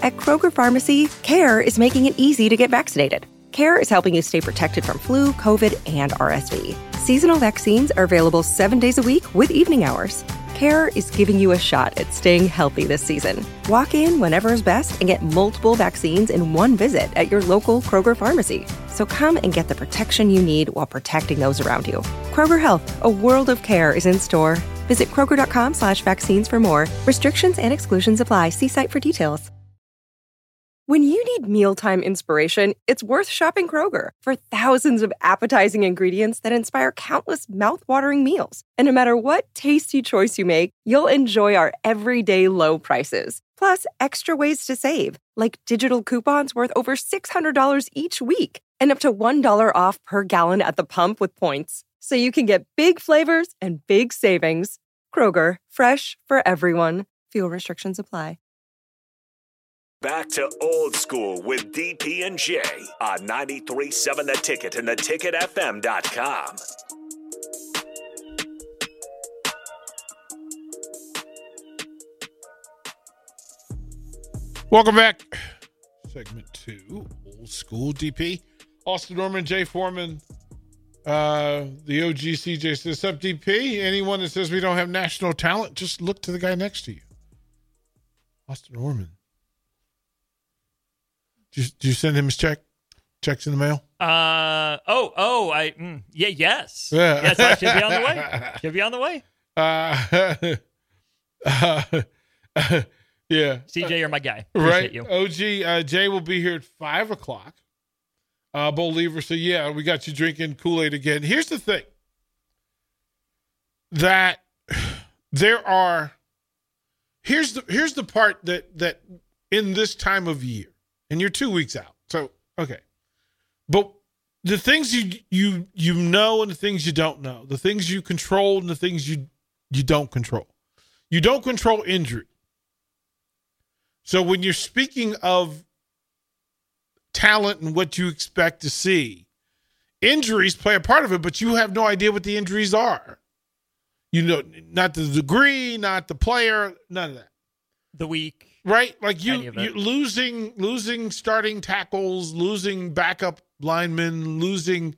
At Kroger Pharmacy, CARE is making it easy to get vaccinated. CARE is helping you stay protected from flu, COVID, and RSV. Seasonal vaccines are available 7 days a week with evening hours. CARE is giving you a shot at staying healthy this season. Walk in whenever is best and get multiple vaccines in one visit at your local Kroger Pharmacy. So come and get the protection you need while protecting those around you. Kroger Health, a world of care is in store. Visit Kroger.com/vaccines for more. Restrictions and exclusions apply. See site for details. When you need mealtime inspiration, it's worth shopping Kroger for thousands of appetizing ingredients that inspire countless mouth-watering meals. And no matter what tasty choice you make, you'll enjoy our everyday low prices. Plus, extra ways to save, like digital coupons worth over $600 each week and up to $1 off per gallon at the pump with points. So you can get big flavors and big savings. Kroger, fresh for everyone. Fuel restrictions apply. Back to Old School with DP and J on 93.7 The Ticket and theticketfm.com. Welcome back. Segment 2, Old School DP. Austin Norman, Jay Foreman, the OG CJ says, "Up DP, anyone that says we don't have national talent, just look to the guy next to you." Austin Norman. Did you send him his check? Checks in the mail? Yes. Yeah. Yes, I should be on the way. Should be on the way. Yeah. CJ, you're my guy. Appreciate you. OG, Jay will be here at 5 o'clock. Bo Lever said, yeah, we got you drinking Kool-Aid again. Here's the thing. That here's the part that in this time of year, and you're 2 weeks out. So, okay. But the things you know and the things you don't know, the things you control and the things you don't control. You don't control injury. So when you're speaking of talent and what you expect to see, injuries play a part of it, but you have no idea what the injuries are. You know, not the degree, not the player, none of that. The week. Right? Like you losing starting tackles, losing backup linemen, losing,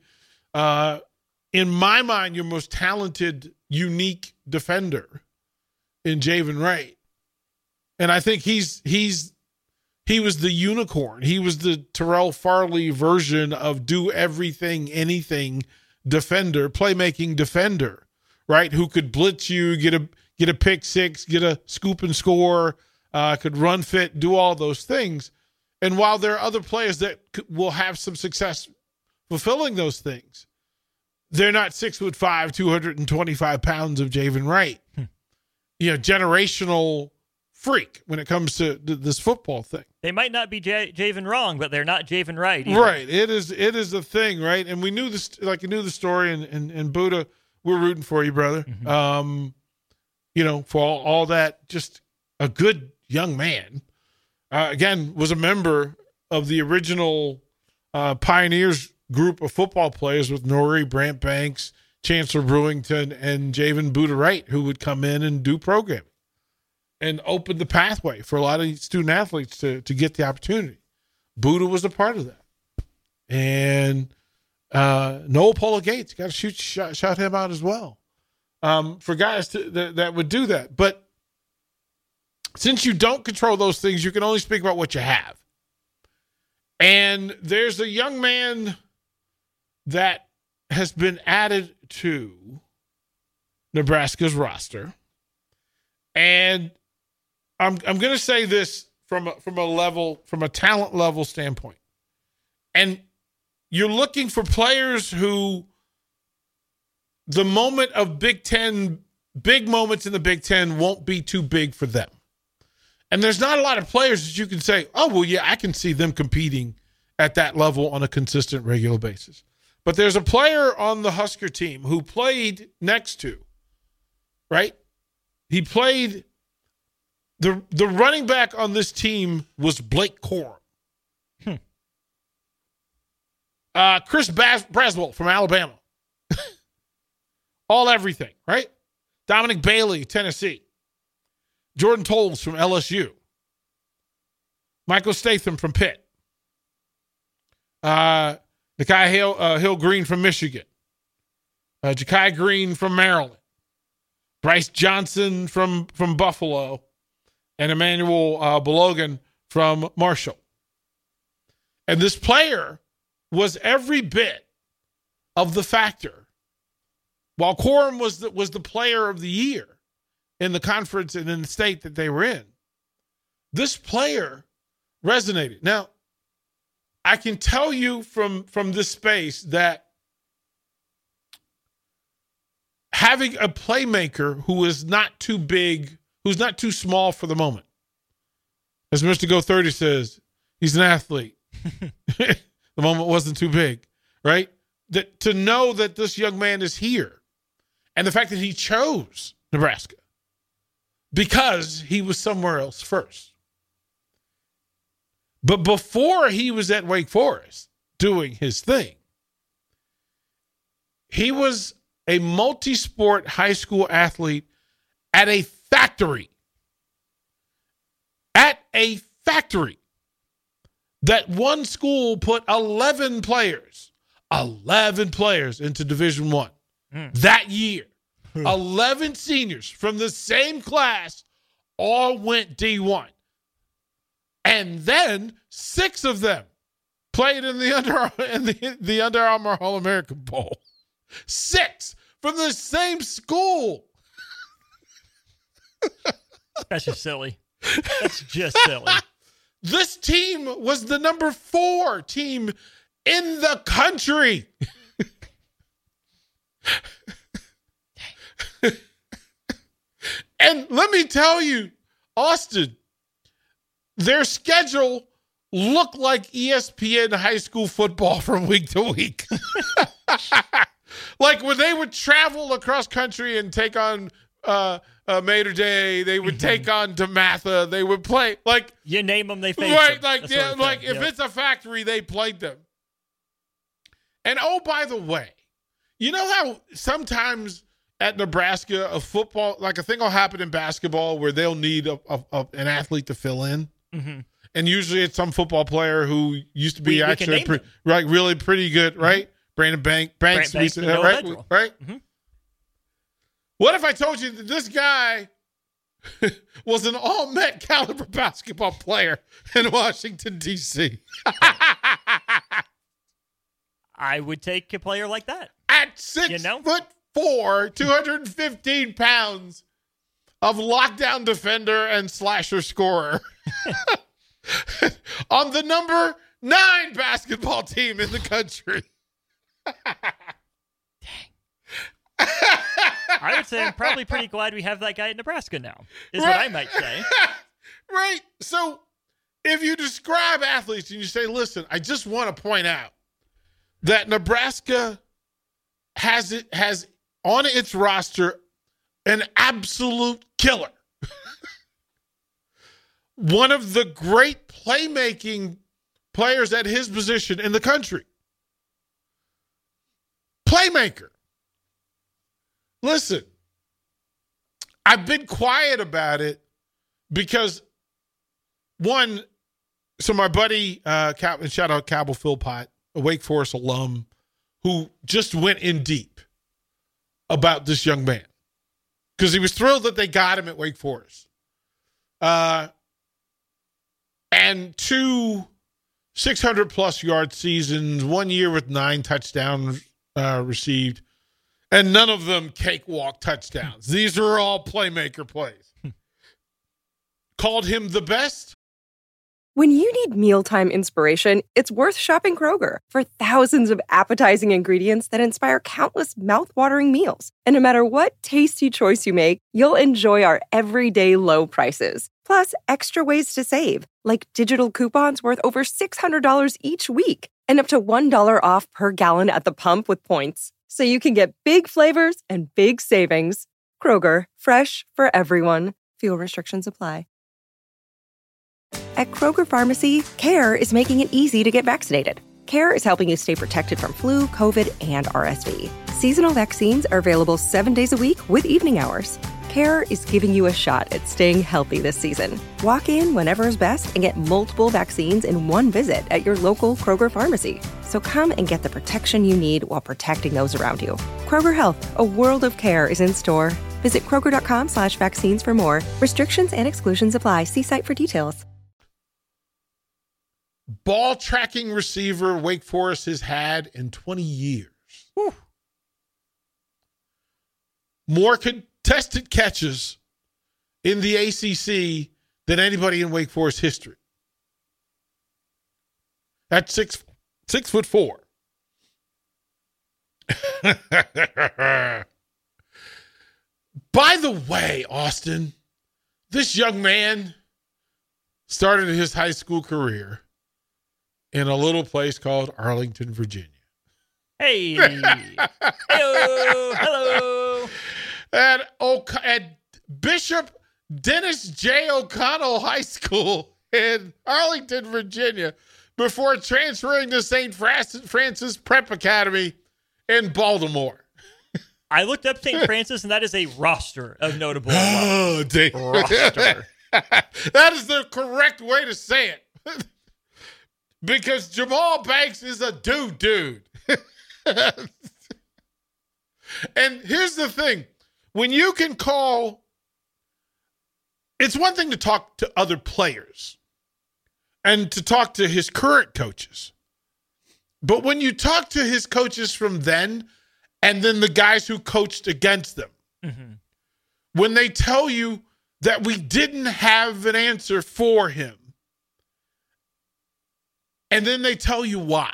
in my mind, your most talented, unique defender in Javin Wright. And I think he was the unicorn. He was the Terrell Farley version of do everything, anything defender, playmaking defender, right? Who could blitz you, get a pick six, get a scoop and score, could run fit, do all those things. And while there are other players that will have some success fulfilling those things, they're not 6'5", 225 pounds of Javin Wright. Generational freak when it comes to this football thing. They might not be Javin wrong, but they're not Javin Wright either. Right. It is a thing, right? And we knew this, like I knew the story, and Buddha, we're rooting for you, brother. Mm-hmm. For all that, just a good young man. Again, was a member of the original Pioneers group of football players with Norrie, Brant Banks, Chancellor Brewington, and Javin Buddha Wright, who would come in and do programming and open the pathway for a lot of student athletes to get the opportunity. Buddha was a part of that. And Noel Polo Gates, got to shout him out as well. For guys that would do that. But since you don't control those things, you can only speak about what you have. And there's a young man that has been added to Nebraska's roster. And I'm going to say this from a talent level standpoint. And you're looking for players who the moment of big moments in the Big Ten won't be too big for them. And there's not a lot of players that you can say, oh, well, yeah, I can see them competing at that level on a consistent, regular basis. But there's a player on the Husker team who played next to, right? He played, the running back on this team was Blake Corum. Chris Braswell from Alabama. All everything, right? Dominic Bailey, Tennessee. Jordan Tolles from LSU. Michael Statham from Pitt. Nakai Hill Green from Michigan. Ja'Kai Green from Maryland. Bryce Johnson from Buffalo. And Emmanuel Balogun from Marshall. And this player was every bit of the factor. While Corum was the player of the year in the conference and in the state that they were in, this player resonated. Now, I can tell you from this space that having a playmaker who is not too big, who's not too small for the moment, as Mr. Go 30 says, he's an athlete. The moment wasn't too big, right? That to know that this young man is here, and the fact that he chose Nebraska because he was somewhere else first. But before he was at Wake Forest doing his thing, he was a multi-sport high school athlete at a factory. At a factory. That one school put 11 players into Division I that year. 11 seniors from the same class all went D1. And then 6 of them played in the Under Armour All-American Bowl. 6 from the same school. That's just silly. That's just silly. This team was the number 4 team in the country. And let me tell you, Austin, their schedule looked like ESPN high school football from week to week. Like when they would travel across country and take on Mater Day, they would take on DeMatha, they would play like you name them, they face right, them. like if it's a factory, they played them. And oh, by the way, you know how sometimes at Nebraska a football, like a thing will happen in basketball where they'll need an athlete to fill in, and usually it's some football player who used to be actually really pretty good, right? Brandon Banks, right? Mm-hmm. What if I told you that this guy was an all-Met caliber basketball player in Washington, D.C.? I would take a player like that. At 6'4", 215 pounds of lockdown defender and slasher scorer on the number 9 basketball team in the country. I would say I'm probably pretty glad we have that guy in Nebraska now, is what I might say. Right. So if you describe athletes and you say, listen, I just want to point out that Nebraska has on its roster an absolute killer. One of the great playmaking players at his position in the country. Playmaker. Listen, I've been quiet about it because, one, so my buddy, shout out Cabell Philpott, a Wake Forest alum, who just went in deep about this young man because he was thrilled that they got him at Wake Forest. And 2 600-plus yard seasons, 1 year with 9 touchdowns received, and none of them cakewalk touchdowns. These are all playmaker plays. Called him the best. When you need mealtime inspiration, it's worth shopping Kroger for thousands of appetizing ingredients that inspire countless mouth-watering meals. And no matter what tasty choice you make, you'll enjoy our everyday low prices. Plus, extra ways to save, like digital coupons worth over $600 each week and up to $1 off per gallon at the pump with points. So you can get big flavors and big savings. Kroger, fresh for everyone. Fuel restrictions apply. At Kroger Pharmacy, CARE is making it easy to get vaccinated. CARE is helping you stay protected from flu, COVID, and RSV. Seasonal vaccines are available 7 days a week with evening hours. CARE is giving you a shot at staying healthy this season. Walk in whenever is best and get multiple vaccines in one visit at your local Kroger pharmacy. So come and get the protection you need while protecting those around you. Kroger Health, a world of care is in store. Visit Kroger.com/vaccines for more. Restrictions and exclusions apply. See site for details. Ball tracking receiver Wake Forest has had in 20 years. Whew. More contested catches in the ACC than anybody in Wake Forest history. At 6'4". By the way, Austin, this young man started his high school career in a little place called Arlington, Virginia. Hey. Hello. At Bishop Dennis J. O'Connell High School in Arlington, Virginia, before transferring to St. Francis Prep Academy in Baltimore. I looked up St. Francis, and that is a roster of notable roster. That is the correct way to say it. Because Jamal Banks is a dude. And here's the thing. When you can call, it's one thing to talk to other players and to talk to his current coaches. But when you talk to his coaches from then, and then the guys who coached against them, when they tell you that we didn't have an answer for him, and then they tell you why,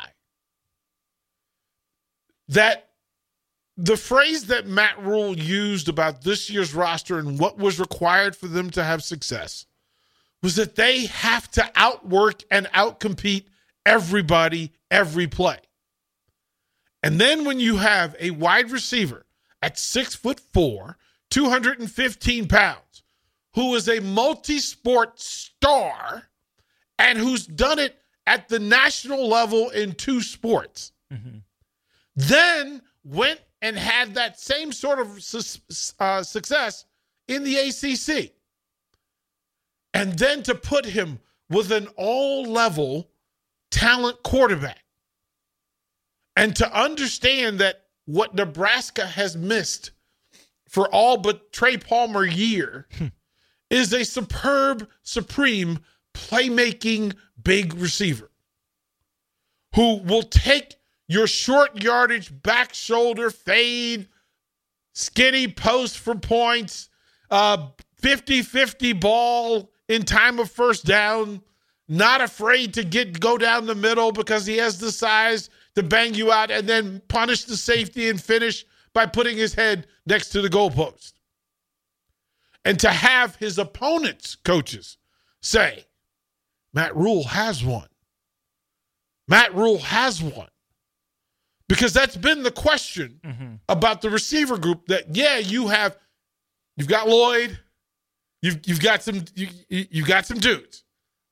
that the phrase that Matt Rule used about this year's roster and what was required for them to have success was that they have to outwork and outcompete everybody every play. And then when you have a wide receiver at 6'4", 215 pounds, who is a multi-sport star and who's done it at the national level in 2 sports, then went and had that same sort of success in the ACC. And then to put him with an all-level talent quarterback. And to understand that what Nebraska has missed for all but Trey Palmer year is a superb, supreme, playmaking big receiver who will take your short yardage, back shoulder, fade, skinny post for points, 50-50 ball in time of first down, not afraid to go down the middle because he has the size to bang you out, and then punish the safety and finish by putting his head next to the goalpost. And to have his opponents' coaches say, Matt Rule has one. Matt Rule has one. Because that's been the question about the receiver group, that, yeah, you've got Lloyd, you've got some dudes.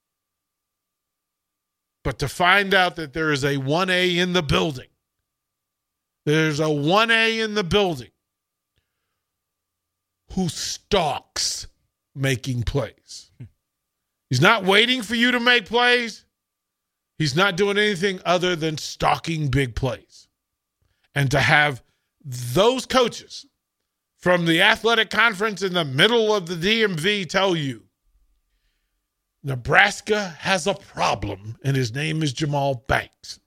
But to find out that there is a 1A in the building, there's a 1A in the building who stalks making plays. He's not waiting for you to make plays. He's not doing anything other than stalking big plays. And to have those coaches from the athletic conference in the middle of the DMV tell you, Nebraska has a problem, and his name is Jamal Banks.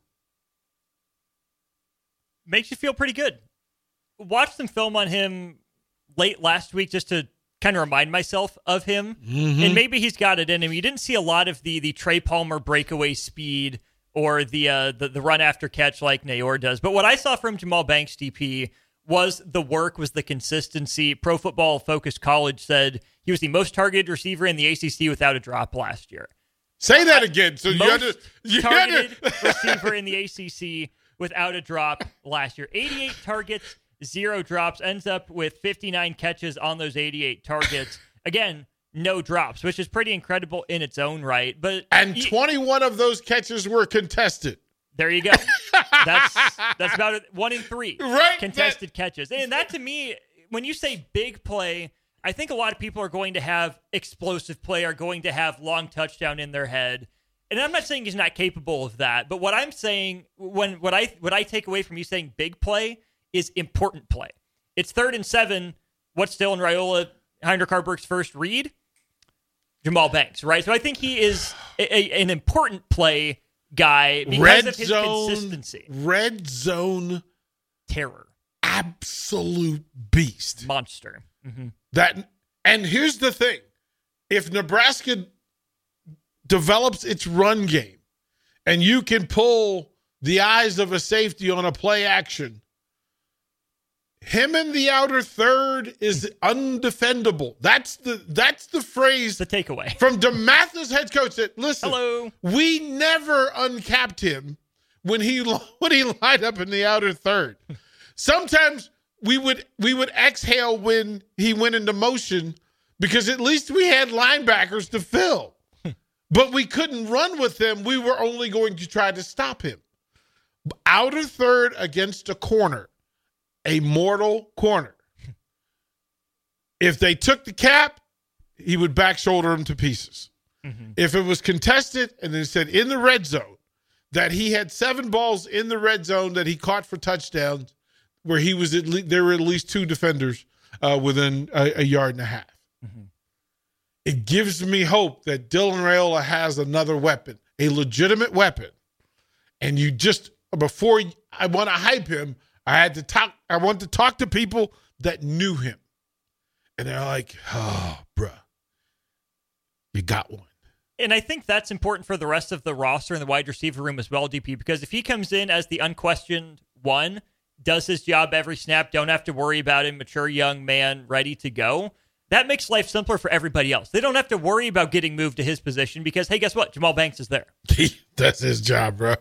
Makes you feel pretty good. Watched some film on him late last week just to kind of remind myself of him. And maybe he's got it in him. You didn't see a lot of the Trey Palmer breakaway speed or the run after catch like Nayor does. But what I saw from Jamal Banks, DP, was the work, was the consistency. Pro Football Focus College said he was the most targeted receiver in the ACC without a drop last year. Say that again. So targeted receiver in the ACC without a drop last year. 88 targets, 0 drops, ends up with 59 catches on those 88 targets. Again, no drops, which is pretty incredible in its own right. And 21 of those catches were contested. There you go. That's about 1 in 3 contested catches. And that, to me, when you say big play, I think a lot of people are going to have explosive play, are going to have long touchdown in their head. And I'm not saying he's not capable of that, but what I'm saying, what I take away from you saying big play is important play. It's 3rd and 7. What's Dylan Raiola, Heinrich Haarberg's first read? Jamal Banks, right? So I think he is an important play guy because of his consistency. Red zone terror. Absolute beast. Monster. Mm-hmm. And here's the thing. If Nebraska develops its run game and you can pull the eyes of a safety on a play action, him in the outer third is undefendable. That's the phrase. The takeaway from DeMatha's head coach. That listen, hello, we never uncapped him when he lined up in the outer third. Sometimes we would exhale when he went into motion because at least we had linebackers to fill, but we couldn't run with him. We were only going to try to stop him. Outer third against a corner. A mortal corner. If they took the cap, he would back shoulder him to pieces. Mm-hmm. If it was contested and then said in the red zone that he had 7 balls in the red zone that he caught for touchdowns, where he was there were at least 2 defenders within a yard and a half. Mm-hmm. It gives me hope that Dylan Raiola has another weapon, a legitimate weapon. And you just, before I want to hype him, I want to talk to people that knew him. And they're like, oh, bruh, you got one. And I think that's important for the rest of the roster and the wide receiver room as well, DP, because if he comes in as the unquestioned one, does his job every snap, don't have to worry about him, mature young man, ready to go, that makes life simpler for everybody else. They don't have to worry about getting moved to his position because, hey, guess what? Jamal Banks is there. That's his job, bro.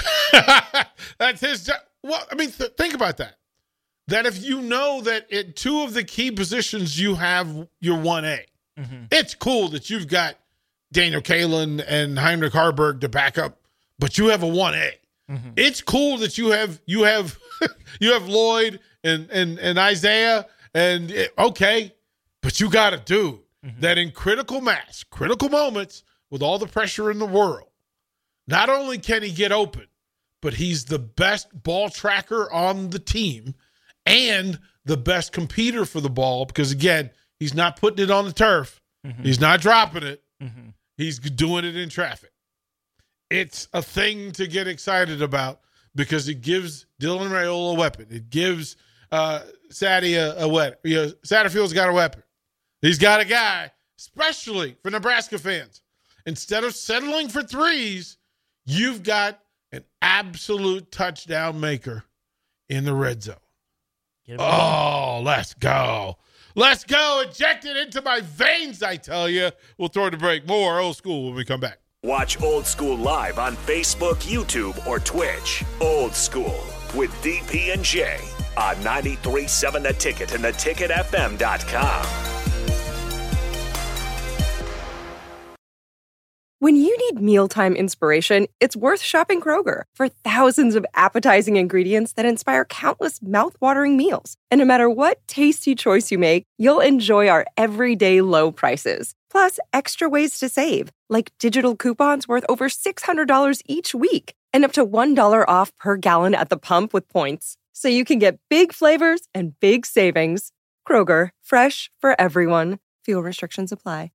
That's his job. Well, I mean, think about that. That if you know that at 2 of the key positions you have your 1A, mm-hmm. It's cool that you've got Daniel Kaelin and Heinrich Haarberg to back up, but you have a 1A. Mm-hmm. It's cool that you have you have Lloyd and Isaiah okay, but you got a dude mm-hmm. that in critical moments, with all the pressure in the world, not only can he get open, but he's the best ball tracker on the team and the best completer for the ball because, again, he's not putting it on the turf. Mm-hmm. He's not dropping it. Mm-hmm. He's doing it in traffic. It's a thing to get excited about because it gives Dylan Raiola a weapon. It gives Satterfield's got a weapon. He's got a guy, especially for Nebraska fans. Instead of settling for threes, you've got an absolute touchdown maker in the red zone. Oh, let's go. Let's go. Inject it into my veins, I tell you. We'll throw the break. More Old School when we come back. Watch Old School live on Facebook, YouTube, or Twitch. Old School with DP and J on 93.7 The Ticket and theticketfm.com. When you need mealtime inspiration, it's worth shopping Kroger for thousands of appetizing ingredients that inspire countless mouth-watering meals. And no matter what tasty choice you make, you'll enjoy our everyday low prices. Plus, extra ways to save, like digital coupons worth over $600 each week and up to $1 off per gallon at the pump with points. So you can get big flavors and big savings. Kroger, fresh for everyone. Fuel restrictions apply.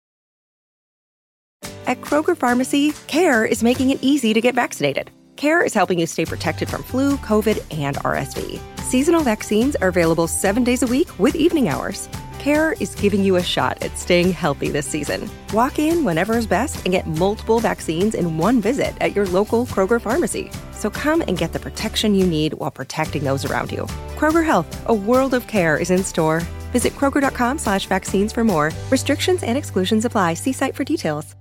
At Kroger Pharmacy, CARE is making it easy to get vaccinated. CARE is helping you stay protected from flu, COVID, and RSV. Seasonal vaccines are available 7 days a week with evening hours. CARE is giving you a shot at staying healthy this season. Walk in whenever is best and get multiple vaccines in one visit at your local Kroger Pharmacy. So come and get the protection you need while protecting those around you. Kroger Health, a world of care is in store. Visit Kroger.com/vaccines for more. Restrictions and exclusions apply. See site for details.